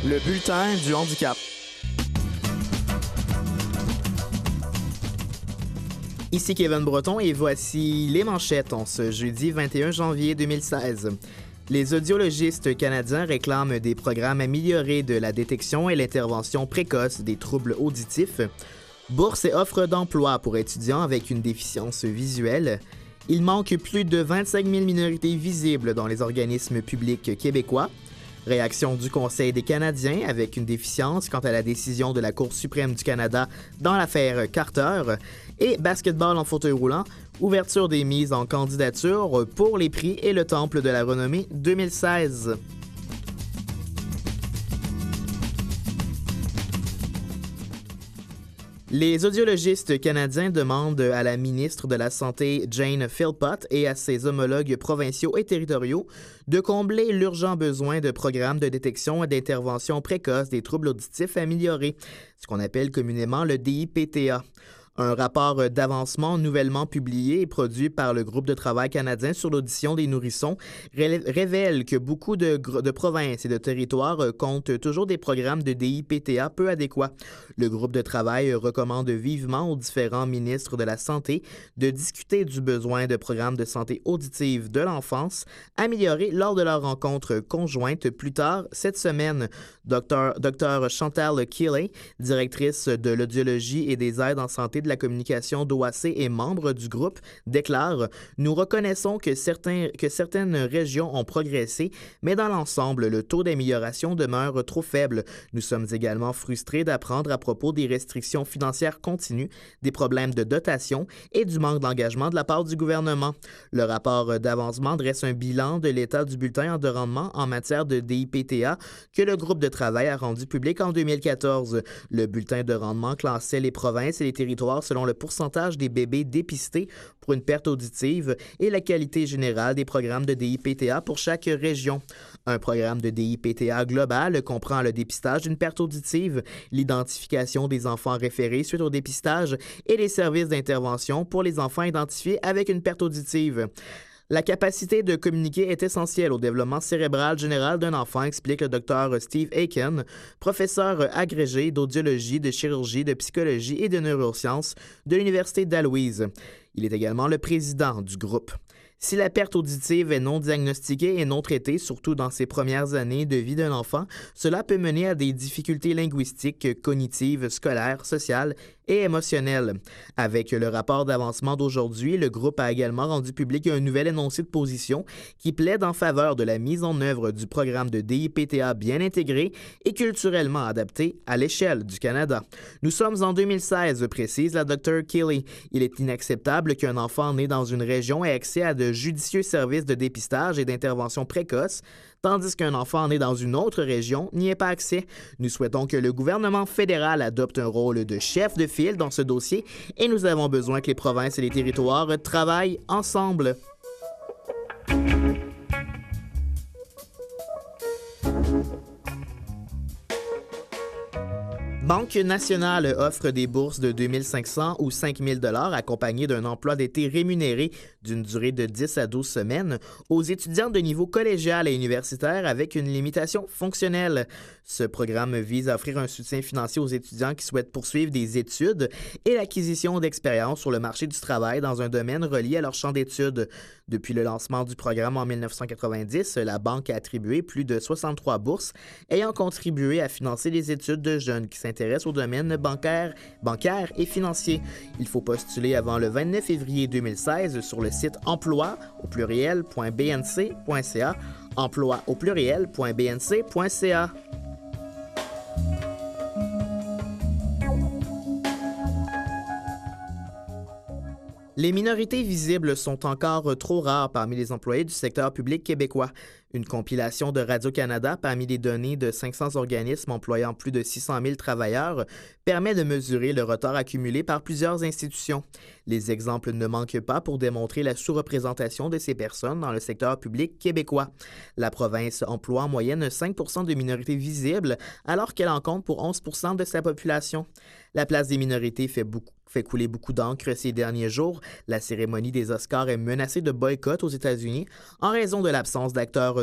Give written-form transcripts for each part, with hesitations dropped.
Le bulletin du handicap. Ici Kevin Breton et voici les manchettes en ce jeudi 21 janvier 2016. Les audiologistes canadiens réclament des programmes améliorés de la détection et l'intervention précoce des troubles auditifs. Bourses et offres d'emploi pour étudiants avec une déficience visuelle. Il manque plus de 25 000 minorités visibles dans les organismes publics québécois. Réaction du Conseil des Canadiens avec une déficience quant à la décision de la Cour suprême du Canada dans l'affaire Carter. Et basketball en fauteuil roulant, ouverture des mises en candidature pour les prix et le Temple de la renommée 2016. Les audiologistes canadiens demandent à la ministre de la Santé, Jane Philpott, et à ses homologues provinciaux et territoriaux de combler l'urgent besoin de programmes de détection et d'intervention précoce des troubles auditifs améliorés, ce qu'on appelle communément le DIPTA. Un rapport d'avancement nouvellement publié et produit par le groupe de travail canadien sur l'audition des nourrissons révèle que beaucoup de provinces et de territoires comptent toujours des programmes de DIPTA peu adéquats. Le groupe de travail recommande vivement aux différents ministres de la Santé de discuter du besoin de programmes de santé auditive de l'enfance améliorés lors de leur rencontre conjointe plus tard cette semaine. Dr. Chantal Keeley, directrice de l'audiologie et des aides en santé de la communication d'OAC et membre du groupe, déclare « Nous reconnaissons que certaines régions ont progressé, mais dans l'ensemble, le taux d'amélioration demeure trop faible. Nous sommes également frustrés d'apprendre à propos des restrictions financières continues, des problèmes de dotation et du manque d'engagement de la part du gouvernement. » Le rapport d'avancement dresse un bilan de l'état du bulletin de rendement en matière de DIPTA que le groupe de travail a rendu public en 2014. Le bulletin de rendement classait les provinces et les territoires selon le pourcentage des bébés dépistés pour une perte auditive et la qualité générale des programmes de DIPTA pour chaque région. Un programme de DIPTA global comprend le dépistage d'une perte auditive, l'identification des enfants référés suite au dépistage et les services d'intervention pour les enfants identifiés avec une perte auditive. La capacité de communiquer est essentielle au développement cérébral général d'un enfant, explique le Dr. Steve Aiken, professeur agrégé d'audiologie, de chirurgie, de psychologie et de neurosciences de l'Université d'Aloïse. Il est également le président du groupe. Si la perte auditive est non diagnostiquée et non traitée, surtout dans ses premières années de vie d'un enfant, cela peut mener à des difficultés linguistiques, cognitives, scolaires, sociales et émotionnelles. Avec le rapport d'avancement d'aujourd'hui, le groupe a également rendu public un nouvel énoncé de position qui plaide en faveur de la mise en œuvre du programme de DIPTA bien intégré et culturellement adapté à l'échelle du Canada. Nous sommes en 2016, précise la Dr. Keeley. Il est inacceptable qu'un enfant né dans une région ait accès à de judicieux services de dépistage et d'intervention précoce, tandis qu'un enfant né dans une autre région n'y ait pas accès. Nous souhaitons que le gouvernement fédéral adopte un rôle de chef de file dans ce dossier et nous avons besoin que les provinces et les territoires travaillent ensemble. Banque nationale offre des bourses de 2 500 ou 5 000 $ accompagnées d'un emploi d'été rémunéré d'une durée de 10 à 12 semaines aux étudiants de niveau collégial et universitaire avec une limitation fonctionnelle. Ce programme vise à offrir un soutien financier aux étudiants qui souhaitent poursuivre des études et l'acquisition d'expérience sur le marché du travail dans un domaine relié à leur champ d'études. Depuis le lancement du programme en 1990, la Banque a attribué plus de 63 bourses ayant contribué à financer les études de jeunes qui s'intéressent au domaine bancaire et financier. Il faut postuler avant le 29 février 2016 sur le site emploi au pluriel.bnc.ca, emploi au pluriel.bnc.ca. Les minorités visibles sont encore trop rares parmi les employés du secteur public québécois. Une compilation de Radio-Canada parmi les données de 500 organismes employant plus de 600 000 travailleurs permet de mesurer le retard accumulé par plusieurs institutions. Les exemples ne manquent pas pour démontrer la sous-représentation de ces personnes dans le secteur public québécois. La province emploie en moyenne 5 % de minorités visibles alors qu'elle en compte pour 11 % de sa population. La place des minorités fait couler beaucoup d'encre ces derniers jours. La cérémonie des Oscars est menacée de boycott aux États-Unis en raison de l'absence d'acteurs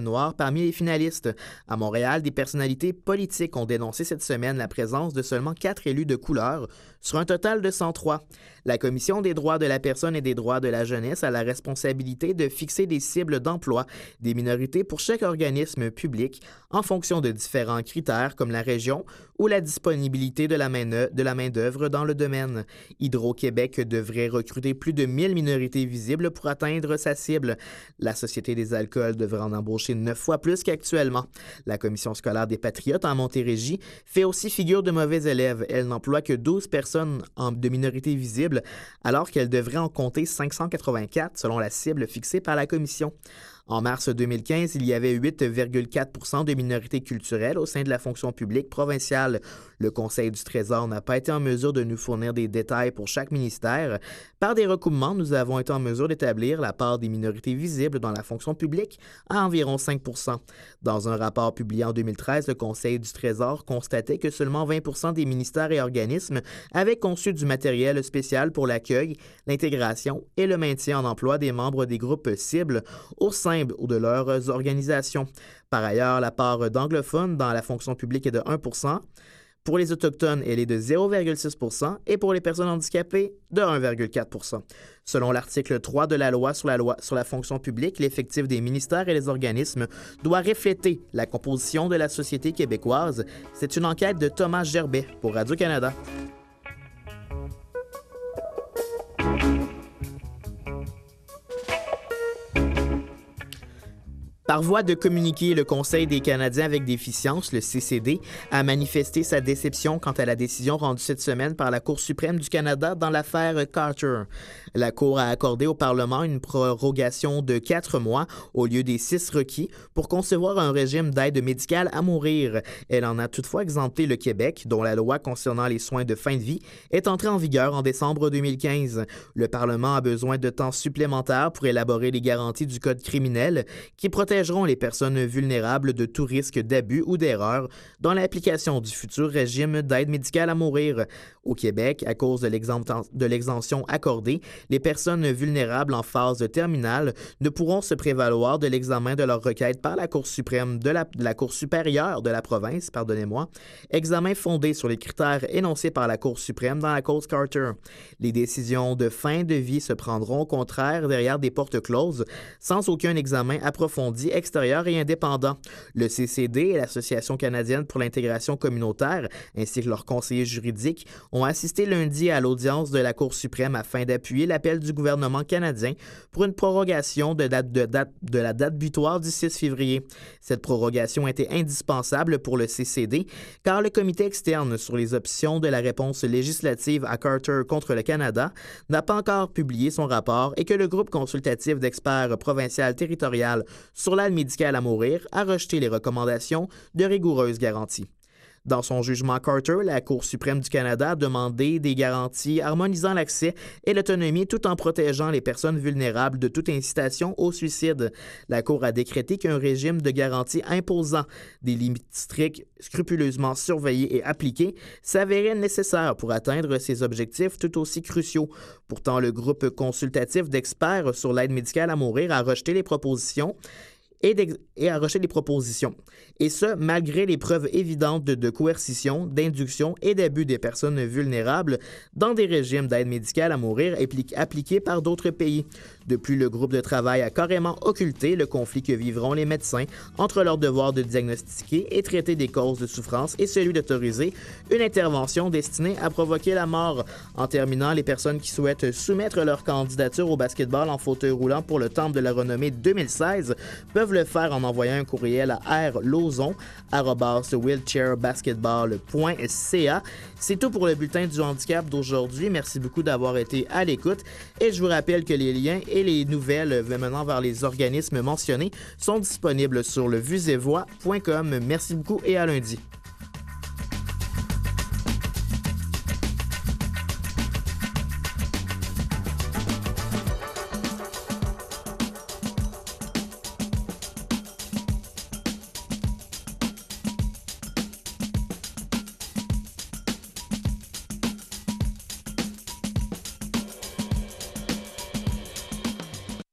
noire parmi les finalistes. À Montréal, des personnalités politiques ont dénoncé cette semaine la présence de seulement 4 élus de couleur sur un total de 103. La Commission des droits de la personne et des droits de la jeunesse a la responsabilité de fixer des cibles d'emploi des minorités pour chaque organisme public en fonction de différents critères comme la région ou la disponibilité de la main-d'œuvre dans le domaine. Hydro-Québec devrait recruter plus de 1000 minorités visibles pour atteindre sa cible. La Société des alcools devrait en embaucher 9 fois plus qu'actuellement. La Commission scolaire des Patriotes en Montérégie fait aussi figure de mauvais élèves. Elle n'emploie que 12 personnes de minorités visibles alors qu'elle devrait en compter 584 selon la cible fixée par la Commission. En mars 2015, il y avait 8,4 % de minorités culturelles au sein de la fonction publique provinciale. Le Conseil du Trésor n'a pas été en mesure de nous fournir des détails pour chaque ministère. Par des recoupements, nous avons été en mesure d'établir la part des minorités visibles dans la fonction publique à environ 5 %. Dans un rapport publié en 2013, le Conseil du Trésor constatait que seulement 20 % des ministères et organismes avaient conçu du matériel spécial pour l'accueil, l'intégration et le maintien en emploi des membres des groupes cibles au sein ou de leurs organisations. Par ailleurs, la part d'anglophones dans la fonction publique est de 1 %. Pour les Autochtones, elle est de 0,6 % et pour les personnes handicapées, de 1,4 %. Selon l'article 3 de la loi sur la fonction publique, l'effectif des ministères et des organismes doit refléter la composition de la société québécoise. C'est une enquête de Thomas Gerbet pour Radio-Canada. Par voie de communiqué, le Conseil des Canadiens avec déficience, le CCD, a manifesté sa déception quant à la décision rendue cette semaine par la Cour suprême du Canada dans l'affaire Carter. La Cour a accordé au Parlement une prorogation de 4 mois au lieu des 6 requis pour concevoir un régime d'aide médicale à mourir. Elle en a toutefois exempté le Québec, dont la loi concernant les soins de fin de vie est entrée en vigueur en décembre 2015. Le Parlement a besoin de temps supplémentaire pour élaborer les garanties du Code criminel qui protégeront les personnes vulnérables de tout risque d'abus ou d'erreur dans l'application du futur régime d'aide médicale à mourir. Au Québec, à cause de l'exemption accordée, les personnes vulnérables en phase terminale ne pourront se prévaloir de l'examen de leur requête par la Cour suprême de la Cour supérieure de la province, examen fondé sur les critères énoncés par la Cour suprême dans la cause Carter. Les décisions de fin de vie se prendront au contraire derrière des portes closes, sans aucun examen approfondi extérieur et indépendant. Le CCD et l'Association canadienne pour l'intégration communautaire, ainsi que leurs conseillers juridiques, ont assisté lundi à l'audience de la Cour suprême afin d'appuyer l'appel du gouvernement canadien pour une prorogation de la date butoir du 6 février. Cette prorogation était indispensable pour le CCD car le comité externe sur les options de la réponse législative à Carter contre le Canada n'a pas encore publié son rapport et que le groupe consultatif d'experts provincial territorial sur l'aide médicale à mourir a rejeté les recommandations de rigoureuses garanties. Dans son jugement Carter, la Cour suprême du Canada a demandé des garanties harmonisant l'accès et l'autonomie tout en protégeant les personnes vulnérables de toute incitation au suicide. La Cour a décrété qu'un régime de garantie imposant des limites strictes, scrupuleusement surveillées et appliquées s'avérait nécessaire pour atteindre ces objectifs tout aussi cruciaux. Pourtant, le groupe consultatif d'experts sur l'aide médicale à mourir a rejeté les propositions et ce, malgré les preuves évidentes de coercition, d'induction et d'abus des personnes vulnérables dans des régimes d'aide médicale à mourir appliqués par d'autres pays. Depuis, le groupe de travail a carrément occulté le conflit que vivront les médecins entre leur devoir de diagnostiquer et traiter des causes de souffrance et celui d'autoriser une intervention destinée à provoquer la mort. En terminant, les personnes qui souhaitent soumettre leur candidature au basketball en fauteuil roulant pour le Temple de la renommée 2016 peuvent le faire en envoyant un courriel à rlozon@wheelchairbasketball.ca. C'est tout pour le bulletin du handicap d'aujourd'hui. Merci beaucoup d'avoir été à l'écoute et je vous rappelle que les liens et les nouvelles menant vers les organismes mentionnés sont disponibles sur le vuesetvoix.com. Merci beaucoup et à lundi.